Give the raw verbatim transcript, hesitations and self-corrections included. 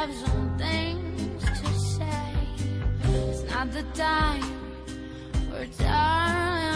have some things to say. It's not the time for time.